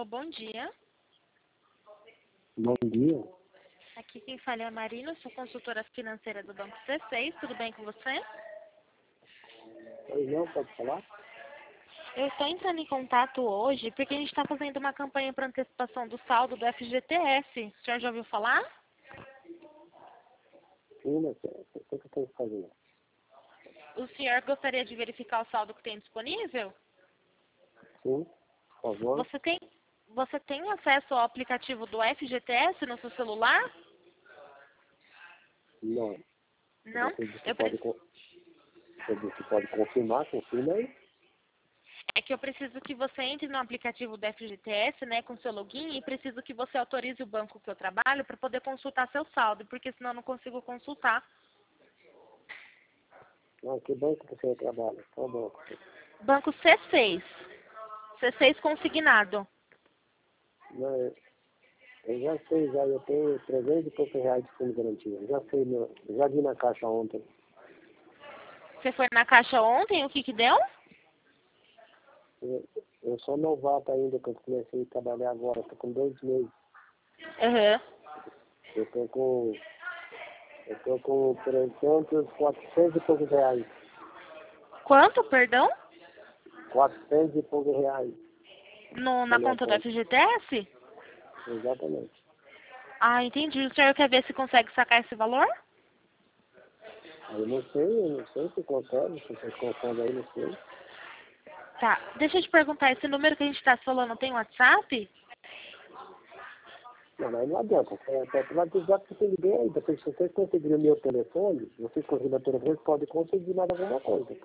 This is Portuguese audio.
Alô, bom dia. Bom dia. Aqui quem fala é a Marina, sou consultora financeira do Banco C6. Tudo bem com você? Pois não, pode falar? Eu estou entrando em contato hoje porque a gente está fazendo uma campanha para antecipação do saldo do FGTS. O senhor já ouviu falar? Sim, mas o que eu tenho que fazer? O senhor gostaria de verificar o saldo que tem disponível? Sim, por favor. Você tem acesso ao aplicativo do FGTS no seu celular? Não. Não? Você disse que pode confirmar, confirma aí. É que eu preciso que você entre no aplicativo do FGTS, né, com seu login, e preciso que você autorize o banco que eu trabalho para poder consultar seu saldo, porque senão eu não consigo consultar. Não, que banco que você trabalha? Qual banco? Banco C6. C6 consignado. Não, eu já sei, eu tenho 300 e poucos reais de fundo garantido. Eu já sei, eu já vi na caixa ontem. Você foi na caixa ontem, o que que deu? Eu sou novato ainda, que eu comecei a trabalhar agora, estou com 2 meses. Aham. Eu tô com 300, 400 e poucos reais. Quanto, perdão? 400 e poucos reais na Na minha conta do conta. FGTS? Exatamente. Ah, entendi. O senhor quer ver se consegue sacar esse valor? Aí eu não sei se consegue, se vocês conseguem aí, não sei. Tá. Deixa eu te perguntar, esse número que a gente está falando tem WhatsApp? Não, mas não adianta. Você vai precisar que você ligue aí. Depois, se vocês conseguirem o meu telefone, vocês conseguirem o telefone, podem conseguir mais alguma coisa.